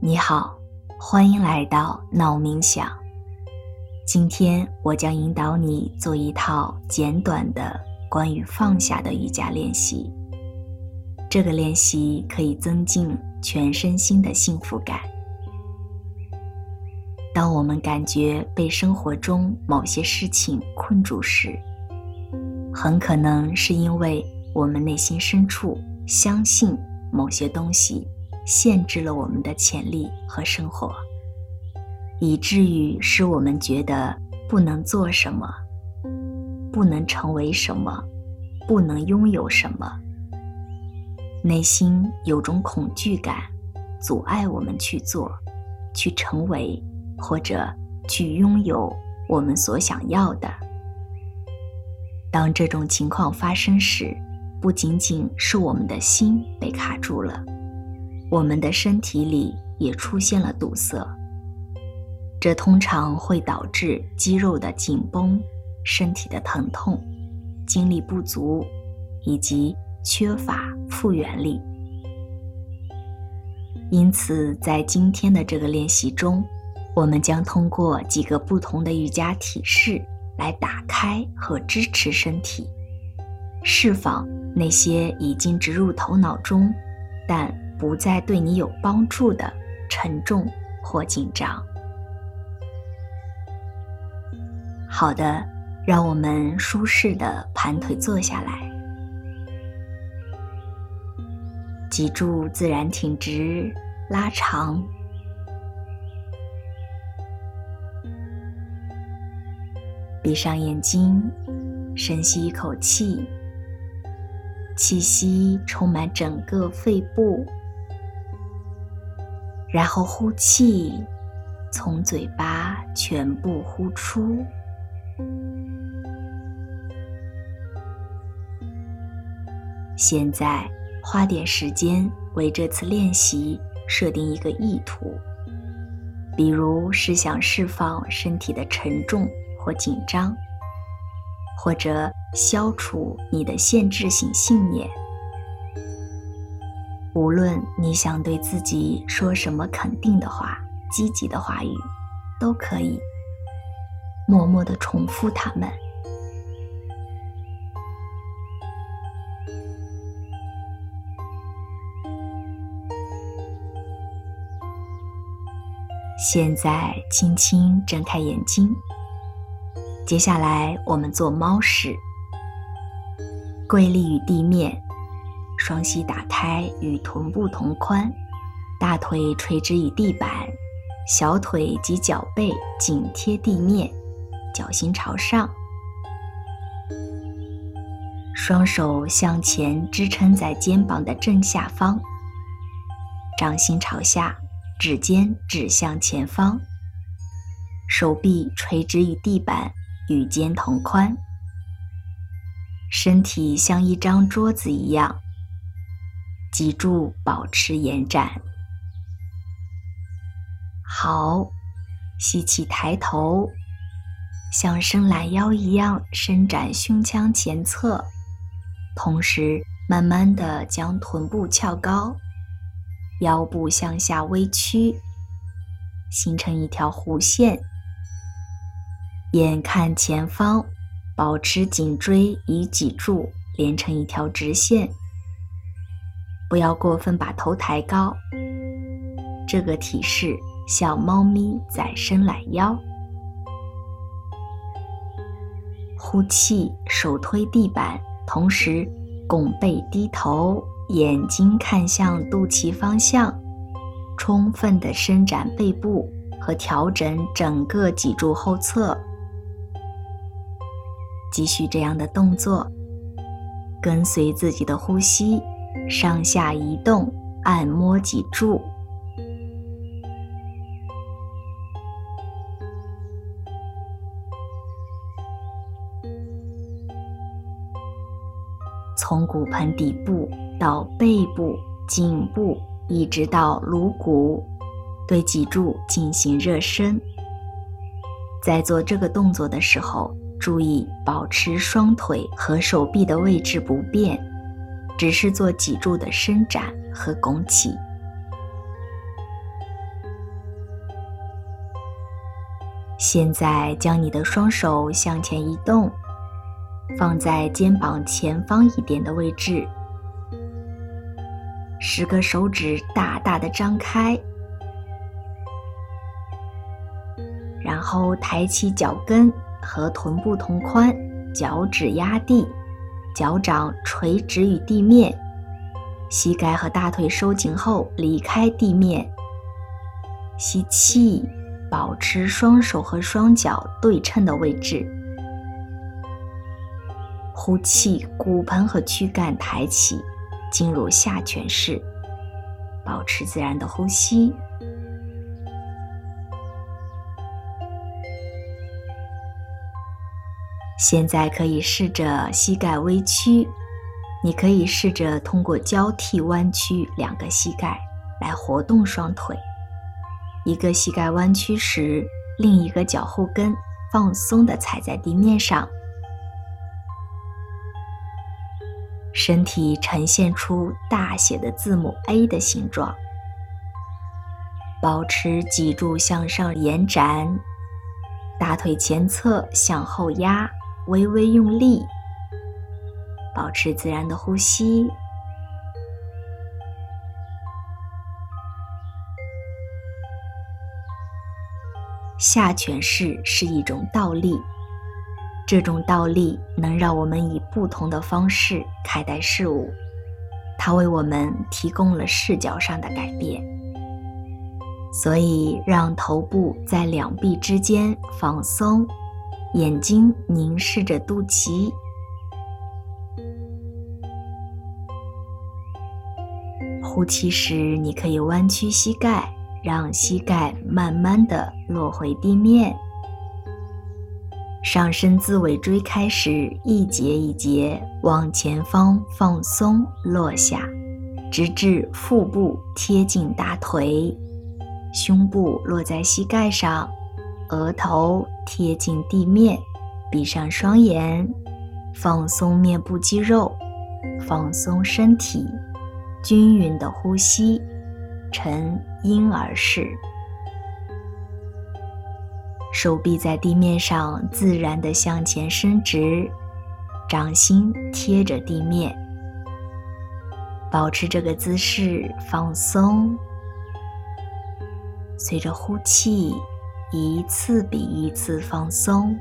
你好，欢迎来到闹冥想。今天我将引导你做一套简短的关于放下的瑜伽练习。这个练习可以增进全身心的幸福感。当我们感觉被生活中某些事情困住时，很可能是因为我们内心深处相信某些东西限制了我们的潜力和生活，以至于使我们觉得不能做什么，不能成为什么，不能拥有什么。内心有种恐惧感，阻碍我们去做、去成为或者去拥有我们所想要的。当这种情况发生时，不仅仅是我们的心被卡住了，我们的身体里也出现了堵塞。这通常会导致肌肉的紧绷、身体的疼痛、精力不足以及缺乏复原力。因此，在今天的这个练习中，我们将通过几个不同的瑜伽体式来打开和支持身体，释放那些已经植入头脑中但不再对你有帮助的沉重或紧张。好的，让我们舒适地盘腿坐下来，脊柱自然挺直拉长，闭上眼睛，深吸一口气，气息充满整个肺部，然后呼气，从嘴巴全部呼出。现在花点时间为这次练习设定一个意图，比如是想释放身体的沉重或紧张，或者消除你的限制性信念。无论你想对自己说什么肯定的话、积极的话语，都可以默默地重复它们。现在轻轻睁开眼睛，接下来我们做猫式，跪立于地面，双膝打开与臀部同宽，大腿垂直于地板，小腿及脚背紧贴地面，脚心朝上，双手向前支撑在肩膀的正下方，掌心朝下，指尖指向前方，手臂垂直于地板，与肩同宽，身体像一张桌子一样，脊柱保持延展。好，吸气抬头，像伸懒腰一样伸展胸腔前侧，同时慢慢地将臀部翘高，腰部向下微曲，形成一条弧线。眼看前方，保持颈椎与脊柱连成一条直线，不要过分把头抬高。这个体式像猫咪在伸懒腰。呼气，手推地板，同时拱背低头，眼睛看向肚脐方向，充分地伸展背部和调整整个脊柱后侧。继续这样的动作，跟随自己的呼吸，上下移动，按摩脊柱。从骨盆底部到背部、颈部，一直到颅骨，对脊柱进行热身。在做这个动作的时候，注意保持双腿和手臂的位置不变，只是做脊柱的伸展和拱起。 现在将你的双手向前移动，放在肩膀前方一点的位置，10个手指大大的张开，然后抬起脚跟和臀部同宽，脚趾压地，脚掌垂直于地面，膝盖和大腿收紧后离开地面。吸气，保持双手和双脚对称的位置。呼气，骨盆和躯干抬起，进入下犬式，保持自然的呼吸。现在可以试着膝盖微曲，你可以试着通过交替弯曲2个膝盖来活动双腿。一个膝盖弯曲时，另一个脚后跟放松地踩在地面上，身体呈现出大写的字母 A 的形状。保持脊柱向上延展，大腿前侧向后压，微微用力，保持自然的呼吸。下犬式是一种倒立，这种倒立能让我们以不同的方式看待事物，它为我们提供了视角上的改变。所以让头部在2臂之间放松，眼睛凝视着肚脐。呼气时，你可以弯曲膝盖，让膝盖慢慢地落回地面。上身自尾椎开始一节一节往前方放松落下，直至腹部贴近大腿，胸部落在膝盖上，额头贴近地面，闭上双眼，放松面部肌肉，放松身体，均匀的呼吸，呈婴儿式。手臂在地面上自然地向前伸直，掌心贴着地面，保持这个姿势放松。随着呼气，一次比一次放松。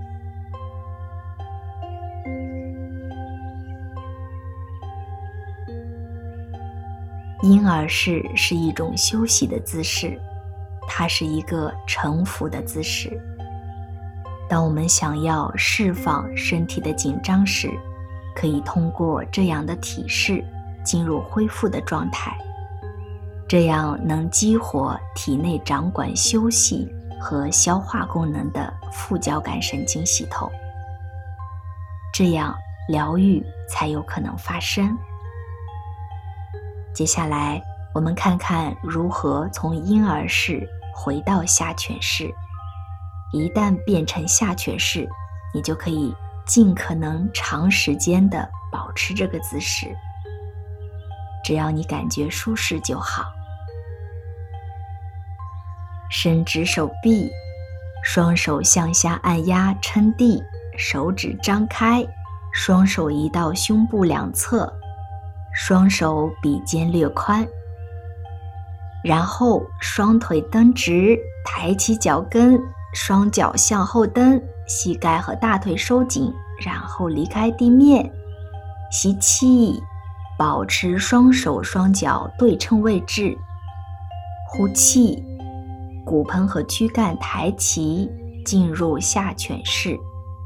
婴儿式是一种休息的姿势，它是一个臣服的姿势。当我们想要释放身体的紧张时，可以通过这样的体式进入恢复的状态，这样能激活体内掌管休息和消化功能的副交感神经系统，这样疗愈才有可能发生。接下来我们看看如何从婴儿式回到下犬式。一旦变成下犬式，你就可以尽可能长时间地保持这个姿势，只要你感觉舒适就好。伸直手臂，双手向下按压撑地，手指张开，双手移到胸部两侧，双手比肩略宽，然后双腿蹬直，抬起脚跟，双脚向后蹬，膝盖和大腿收紧，然后离开地面。吸气，保持双手双脚对称位置。呼气，骨盆和躯干抬起，进入下犬式。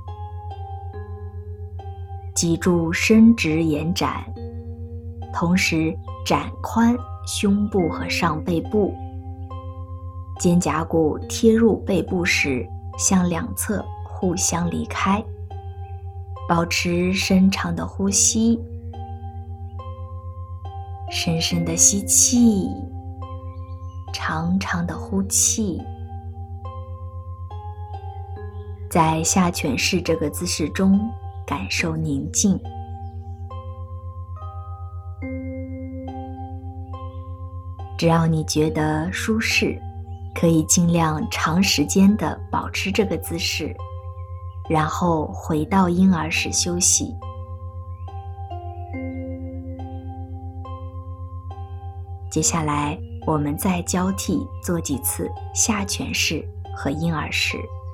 脊柱伸直延展，同时展宽胸部和上背部。肩胛骨贴入背部时，向两侧互相离开。保持深长的呼吸，深深的吸气，长长的呼气。在下犬式这个姿势中，感受宁静。只要你觉得舒适， 可以尽量长时间地保持这个姿势，然后回到婴儿式休息。接下来我们再交替做几次下犬式和婴儿式。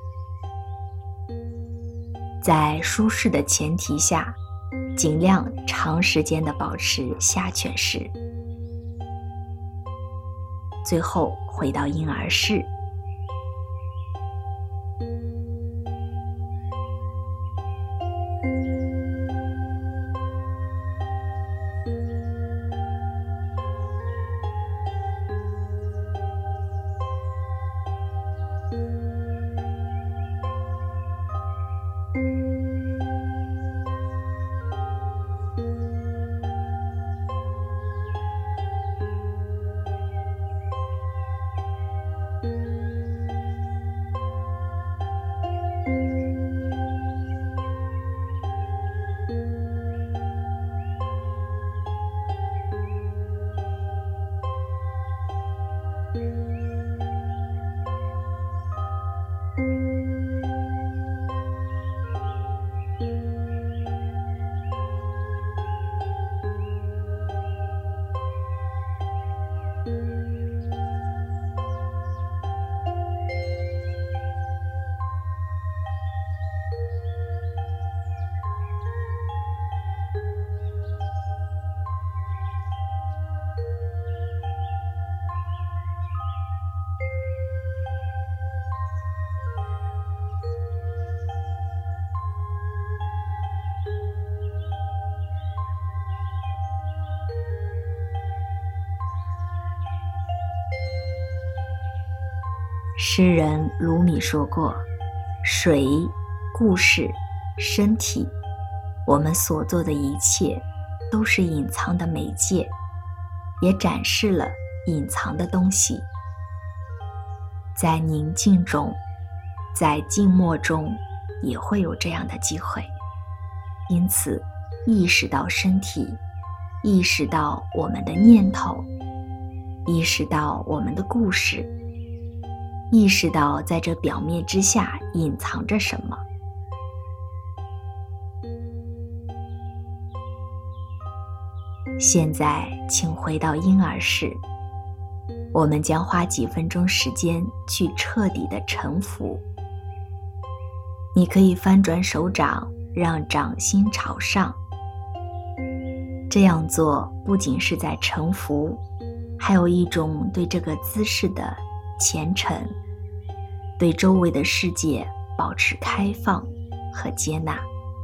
在舒适的前提下，尽量长时间地保持下犬式，最后回到婴儿式。诗人鲁米说过，水、故事、身体，我们所做的一切都是隐藏的媒介，也展示了隐藏的东西。在宁静中，在静默中，也会有这样的机会。因此，意识到身体，意识到我们的念头，意识到我们的故事，意识到在这表面之下隐藏着什么。现在请回到婴儿式，我们将花几分钟时间去彻底的臣服。你可以翻转手掌，让掌心朝上。这样做不仅是在臣服，还有一种对这个姿势的虔诚，对周围的世界保持开放和接纳。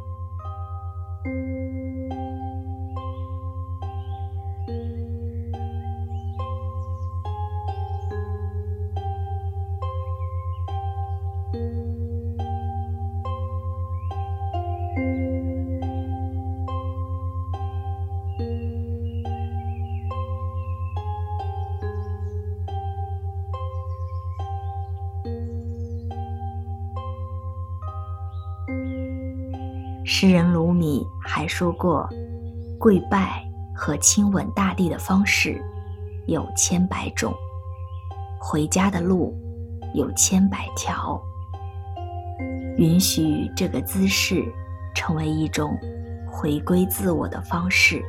诗人鲁米还说过，跪拜和亲吻大地的方式有千百种，回家的路有千百条。允许这个姿势成为一种回归自我的方式。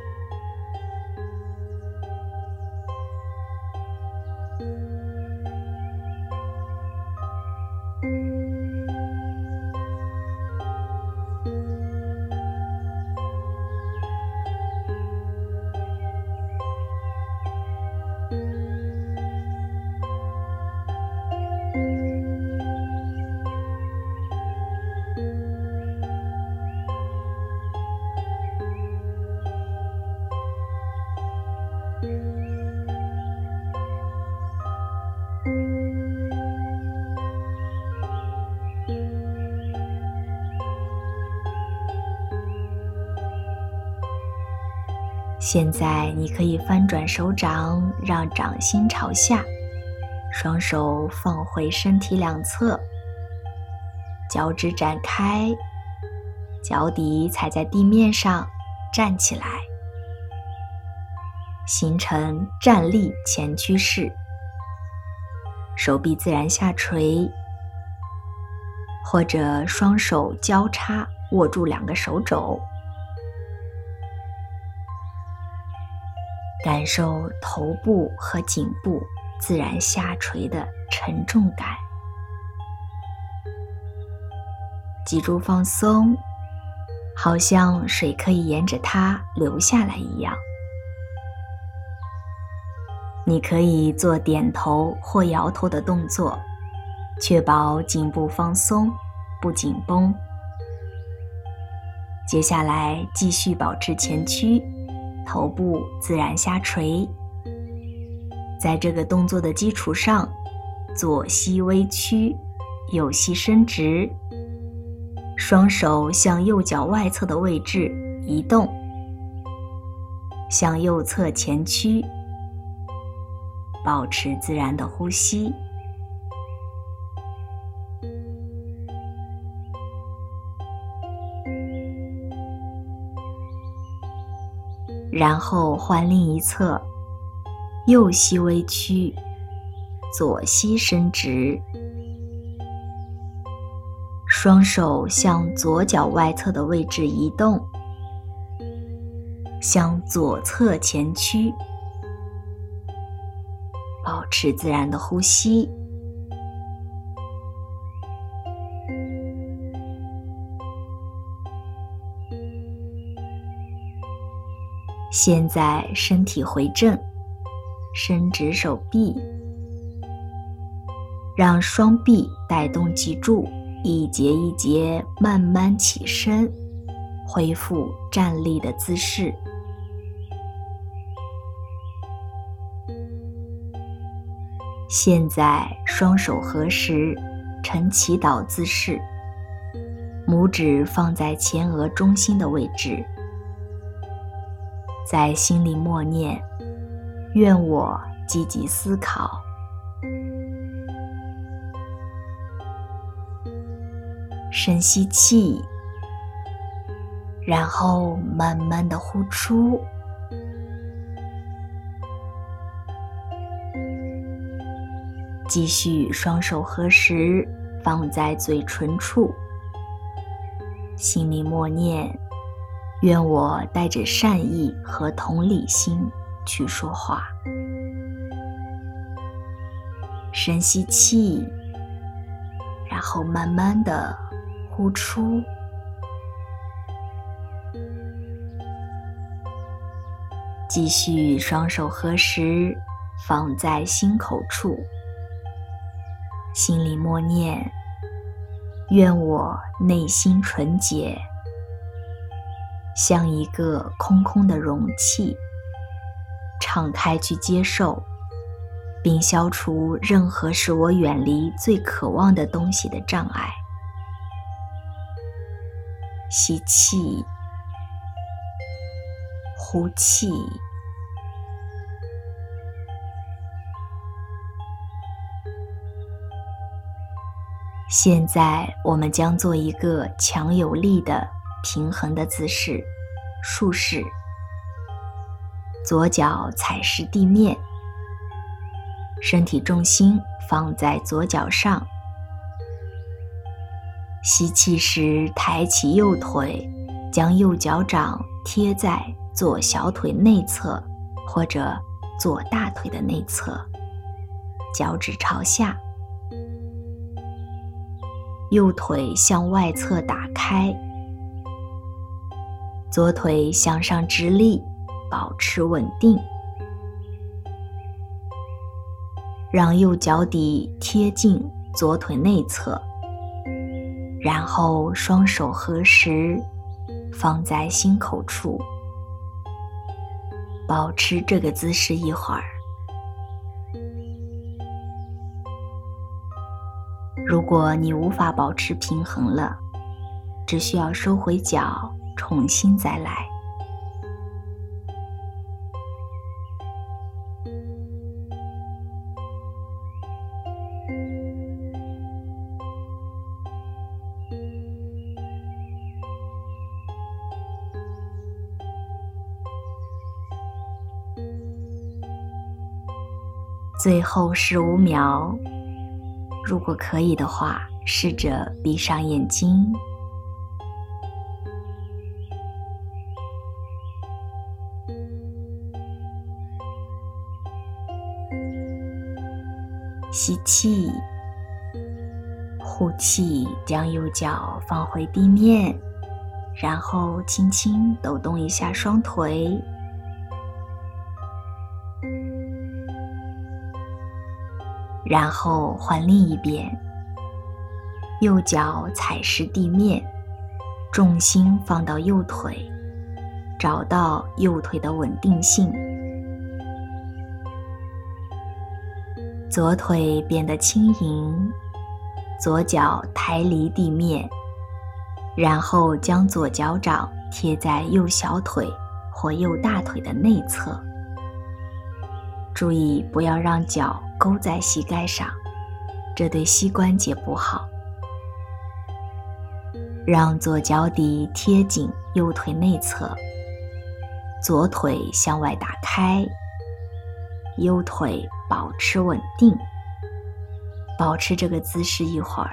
现在你可以翻转手掌，让掌心朝下，双手放回身体两侧，脚趾展开，脚底踩在地面上，站起来，形成站立前屈式。 手臂自然下垂，或者双手交叉握住2个手肘，感受头部和颈部自然下垂的沉重感。脊柱放松，好像水可以沿着它流下来一样。你可以做点头或摇头的动作，确保颈部放松，不紧绷。接下来继续保持前屈，头部自然下垂。在这个动作的基础上，左膝微屈，右膝伸直，双手向右脚外侧的位置移动，向右侧前屈，保持自然的呼吸。然后换另一侧，右膝微屈，左膝伸直，双手向左脚外侧的位置移动，向左侧前屈，保持自然的呼吸。现在身体回正，伸直手臂，让双臂带动脊柱，一节一节慢慢起身，恢复站立的姿势。现在双手合十，呈祈祷姿势，拇指放在前额中心的位置，在心里默念：愿我积极思考。深吸气，然后慢慢地呼出。继续双手合十，放在嘴唇处，心里默念：愿我带着善意和同理心去说话。深吸气，然后慢慢地呼出。继续双手合十，放在心口处，心里默念：愿我内心纯洁，像一个空空的容器，敞开去接受，并消除任何使我远离最渴望的东西的障碍。吸气，呼气。现在我们将做一个强有力的平衡的姿势，竖式，左脚踩实地面，身体重心放在左脚上。吸气时抬起右腿，将右脚掌贴在左小腿内侧或者左大腿的内侧，脚趾朝下。右腿向外侧打开，左腿向上直立，保持稳定。让右脚底贴近左腿内侧，然后双手合十，放在心口处，保持这个姿势一会儿。如果你无法保持平衡了，只需要收回脚，重新再来。最后15秒， 如果可以的话，试着闭上眼睛，吸气，呼气，将右脚放回地面，然后轻轻抖动一下双腿，然后换另一边，右脚踩实地面，重心放到右腿，找到右腿的稳定性。左腿变得轻盈，左脚抬离地面，然后将左脚掌贴在右小腿或右大腿的内侧。注意不要让脚勾在膝盖上，这对膝关节不好。让左脚底贴紧右腿内侧，左腿向外打开，右腿保持稳定，保持这个姿势一会儿。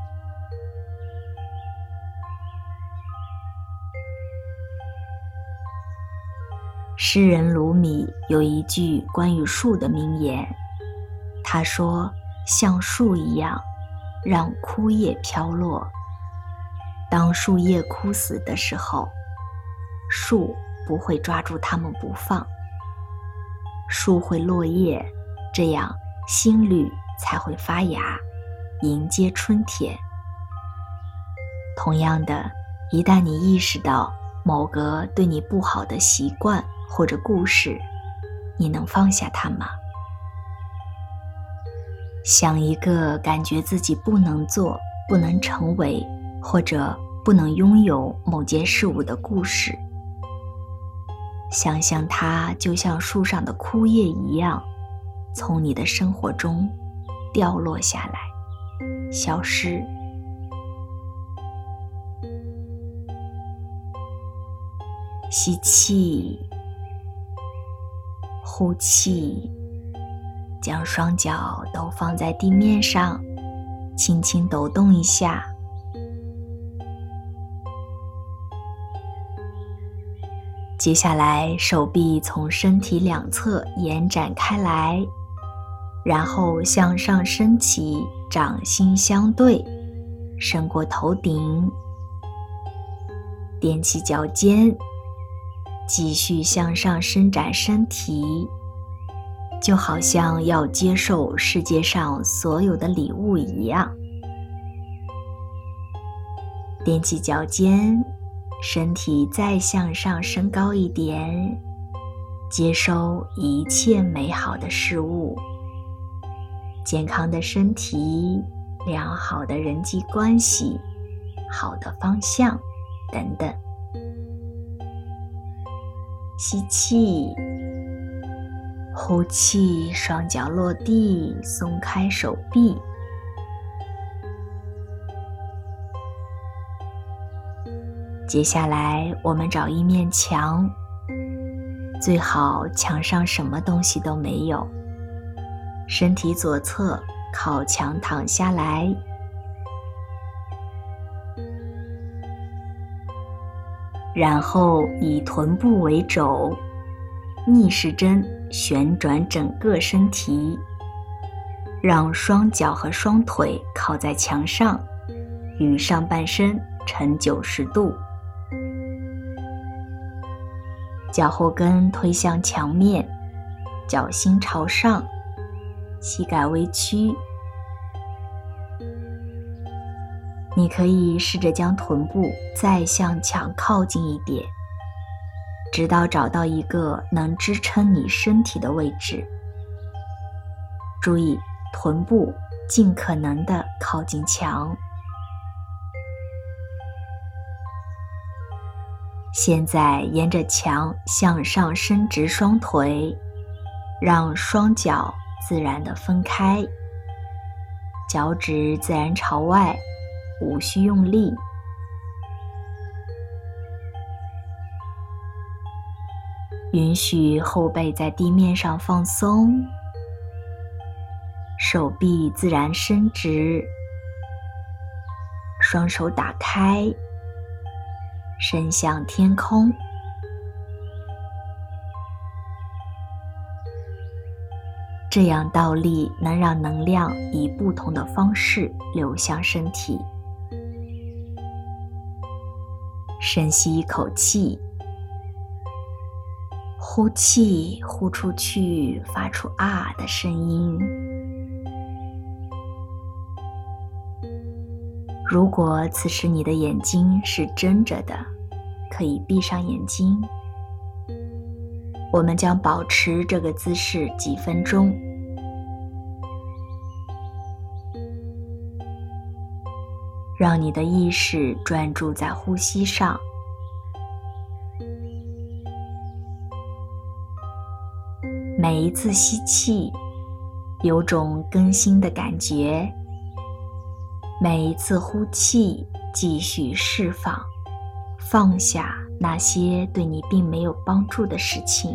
诗人鲁米有一句关于树的名言，他说：像树一样，让枯叶飘落。当树叶枯死的时候，树不会抓住它们不放，树会落叶，这样新绿才会发芽，迎接春天。同样的，一旦你意识到某个对你不好的习惯或者故事，你能放下它吗？想一个感觉自己不能做、不能成为或者不能拥有某件事物的故事，想象它就像树上的枯叶一样，从你的生活中掉落下来，消失。吸气，呼气，将双脚都放在地面上，轻轻抖动一下。接下来，手臂从身体两侧延展开来，然后向上升起，掌心相对，伸过头顶，踮起脚尖，继续向上伸展身体，就好像要接受世界上所有的礼物一样。踮起脚尖，身体再向上升高一点，接收一切美好的事物，健康的身体，良好的人际关系，好的方向等等。吸气，呼气，双脚落地，松开手臂。接下来，我们找一面墙，最好墙上什么东西都没有。身体左侧靠墙躺下来，然后以臀部为轴，逆时针旋转整个身体，让双脚和双腿靠在墙上，与上半身呈90度。脚后跟推向墙面，脚心朝上，膝盖微曲。你可以试着将臀部再向墙靠近一点，直到找到一个能支撑你身体的位置。注意，臀部尽可能地靠近墙。现在沿着墙向上伸直双腿，让双脚自然地分开，脚趾自然朝外，无需用力。允许后背在地面上放松， 手臂自然伸直，双手打开，伸向天空。这样倒立能让能量以不同的方式流向身体。深吸一口气，呼气，呼出去，发出啊的声音。如果此时你的眼睛是睁着的，可以闭上眼睛。我们将保持这个姿势几分钟。让你的意识专注在呼吸上。每一次吸气，有种更新的感觉；每一次呼气，继续释放，放下那些对你并没有帮助的事情。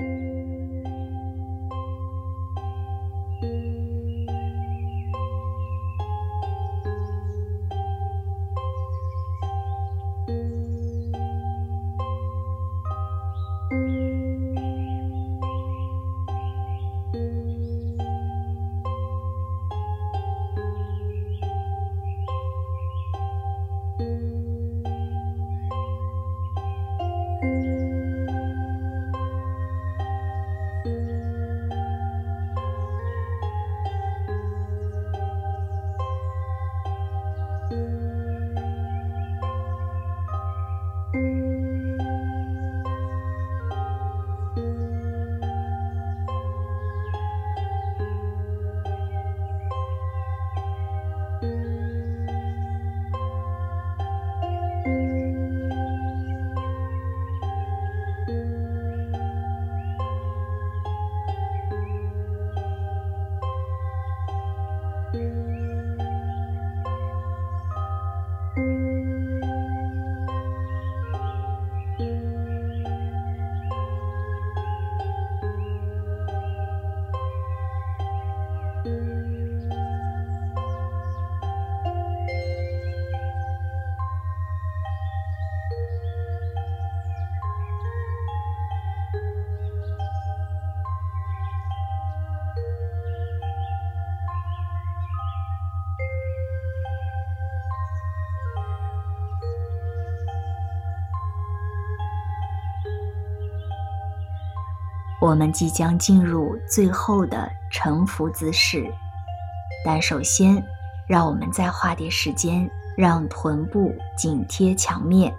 我们即将进入最后的沉浮姿势，但首先，让我们再花点时间，让臀部紧贴墙面，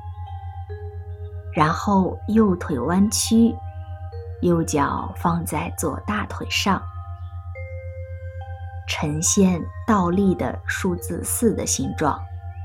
然后右腿弯曲，右脚放在左大腿上，呈现倒立的数字4的形状。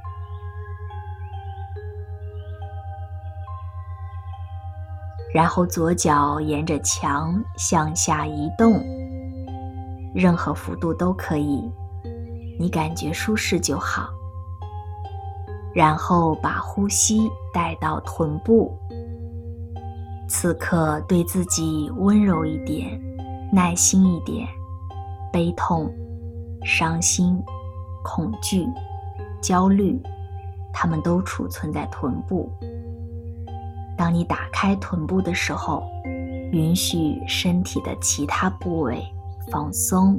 然后左脚沿着墙向下移动，任何幅度都可以，你感觉舒适就好。然后把呼吸带到臀部，此刻对自己温柔一点，耐心一点。悲痛、伤心、恐惧、焦虑，它们都储存在臀部。当你打开臀部的时候，允许身体的其他部位放松。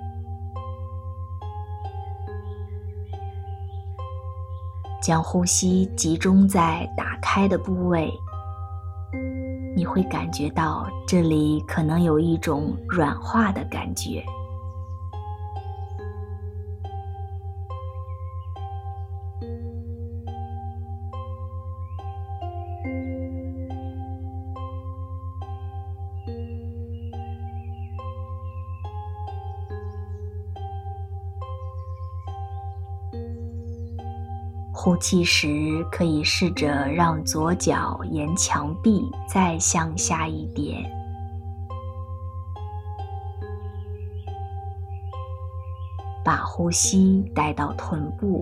将呼吸集中在打开的部位，你会感觉到这里可能有一种软化的感觉。呼气时，可以试着让左脚沿墙壁再向下一点，把呼吸带到臀部，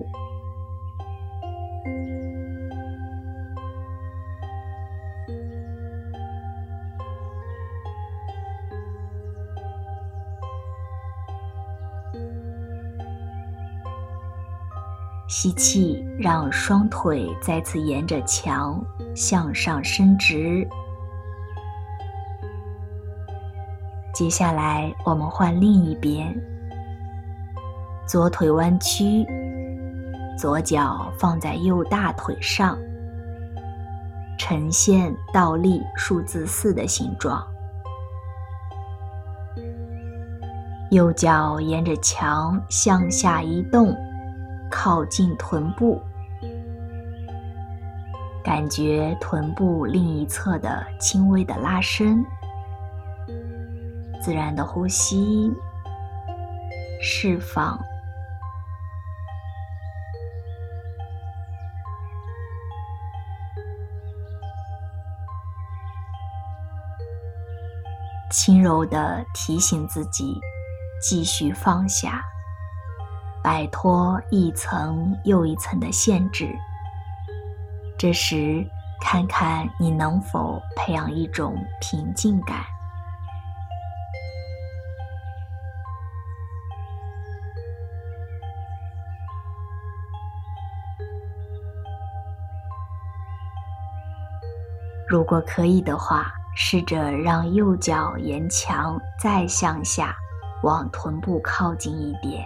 吸气，让双腿再次沿着墙向上伸直。接下来我们换另一边，左腿弯曲，左脚放在右大腿上，呈现倒立数字4的形状。右脚沿着墙向下移动，靠近臀部，感觉臀部另一侧的轻微的拉伸，自然的呼吸，释放。轻柔地提醒自己继续放下，摆脱一层又一层的限制。这时，看看你能否培养一种平静感。如果可以的话，试着让右脚沿墙再向下，往臀部靠近一点。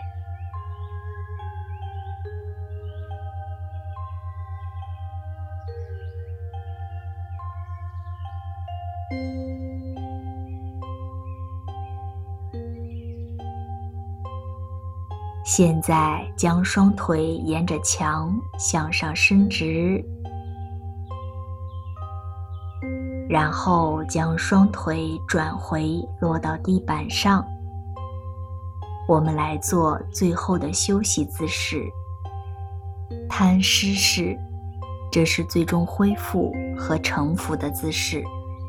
现在将双腿沿着墙向上伸直，然后将双腿转回落到地板上。我们来做最后的休息姿势，摊尸式，这是最终恢复和臣服的姿势。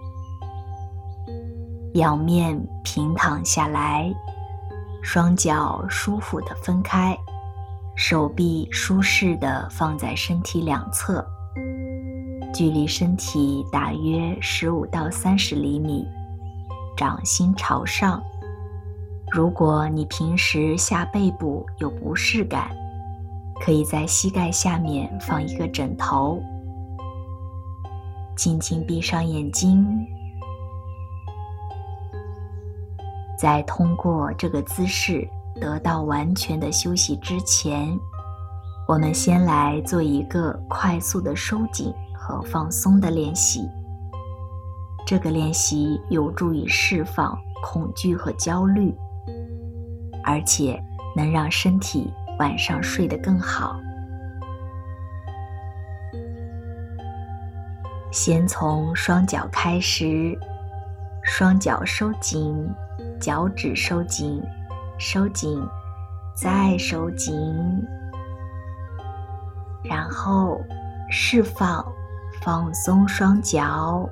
仰面平躺下来，双脚舒服地分开，手臂舒适地放在身体两侧，距离身体大约15到30厘米，掌心朝上。如果你平时下背部有不适感，可以在膝盖下面放一个枕头。轻轻闭上眼睛，在通过这个姿势得到完全的休息之前，我们先来做一个快速的收紧和放松的练习。这个练习有助于释放恐惧和焦虑，而且能让身体晚上睡得更好。先从双脚开始，双脚收紧，脚趾收紧，收紧，再收紧，然后释放，放松双脚，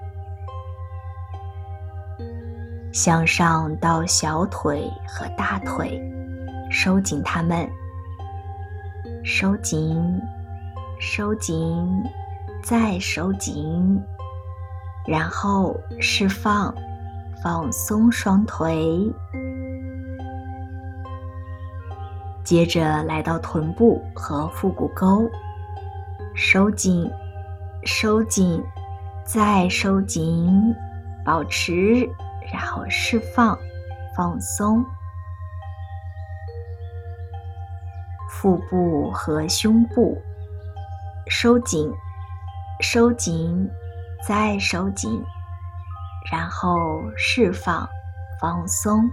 向上到小腿和大腿，收紧它们，收紧，收紧，再收紧，然后释放，放松双腿。接着来到臀部和腹股沟，收紧，收紧，再收紧，保持，然后释放，放松。腹部和胸部，收紧，收紧，再收紧，然后释放，放松。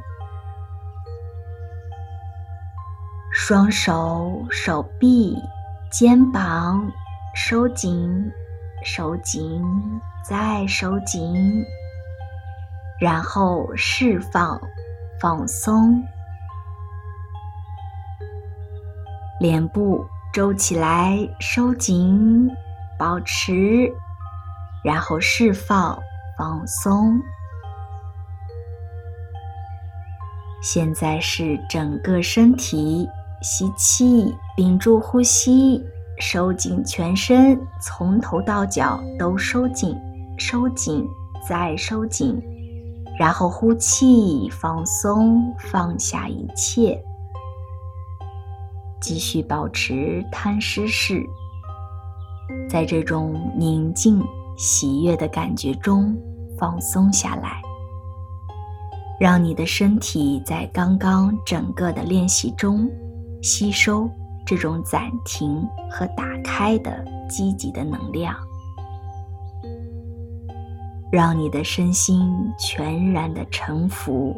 双手、手臂、肩膀，收紧，收紧，再收紧，然后释放，放松。脸部皱起来，收紧，保持，然后释放，放松。现在是整个身体，吸气，屏住呼吸，收紧全身，从头到脚都收紧，收紧，再收紧，然后呼气，放松，放下一切。 继续保持摊尸式，在这种宁静喜悦的感觉中放松下来，让你的身体在刚刚整个的练习中吸收这种暂停和打开的积极的能量，让你的身心全然的臣服。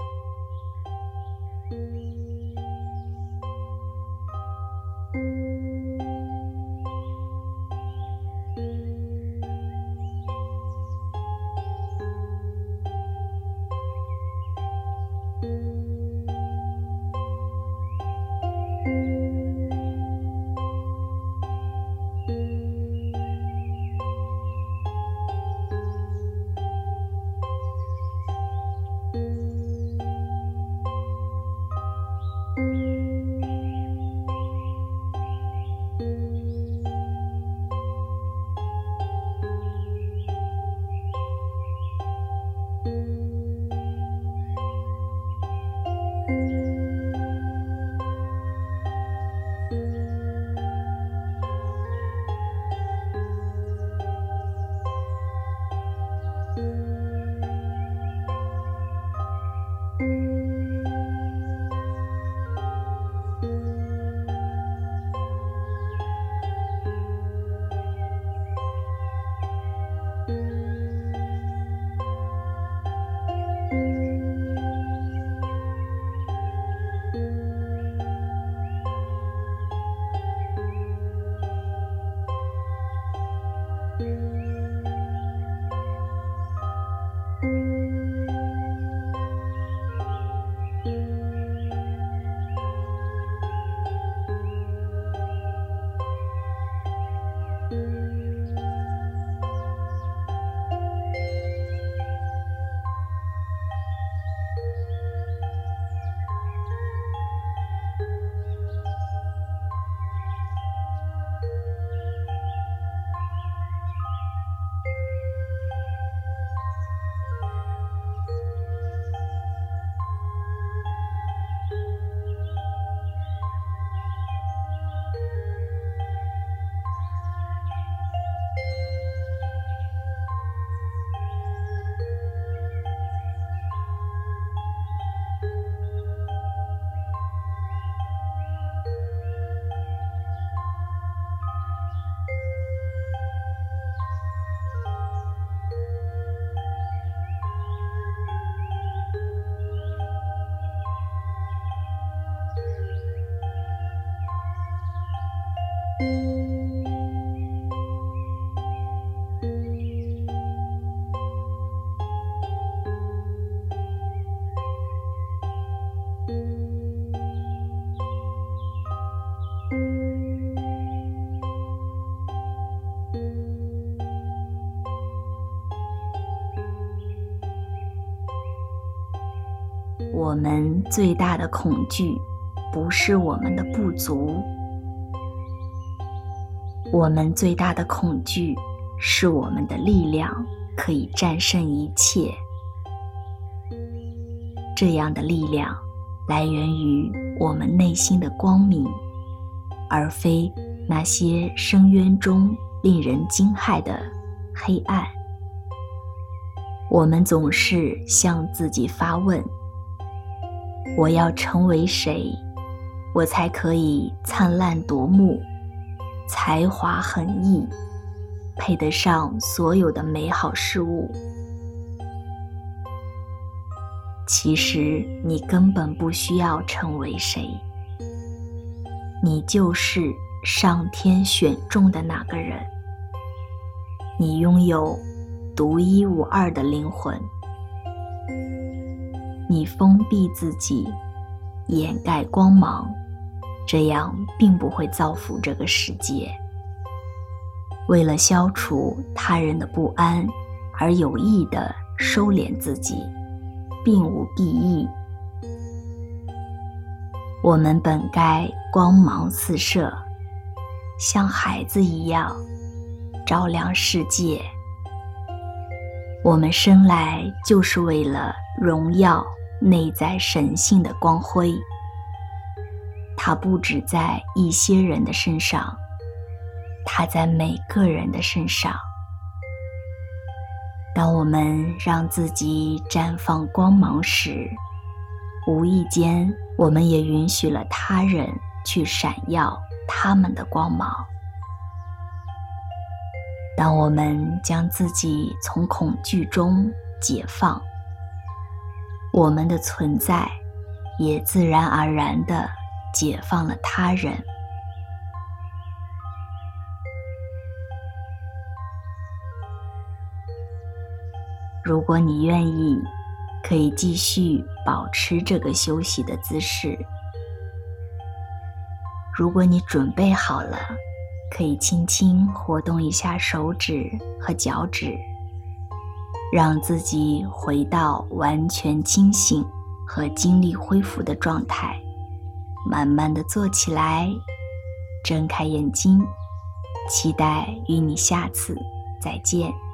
我们最大的恐惧不是我们的不足，我们最大的恐惧是我们的力量可以战胜一切。这样的力量来源于我们内心的光明，而非那些深渊中令人惊骇的黑暗。我们总是向自己发问：我要成为谁，我才可以灿烂夺目，才华横溢，配得上所有的美好事物？其实你根本不需要成为谁，你就是上天选中的那个人。你拥有独一无二的灵魂，你封闭自己，掩盖光芒，这样并不会造福这个世界。为了消除他人的不安而有意地收敛自己，并无裨益。我们本该光芒四射，像孩子一样照亮世界。我们生来就是为了荣耀内在神性的光辉， 它不只在一些人的身上，它在每个人的身上。当我们让自己绽放光芒时，无意间我们也允许了他人去闪耀他们的光芒。当我们将自己从恐惧中解放，我们的存在也自然而然地解放了他人。如果你愿意，可以继续保持这个休息的姿势。如果你准备好了，可以轻轻活动一下手指和脚趾，让自己回到完全清醒和精力恢复的状态。慢慢地坐起来，睁开眼睛，期待与你下次再见。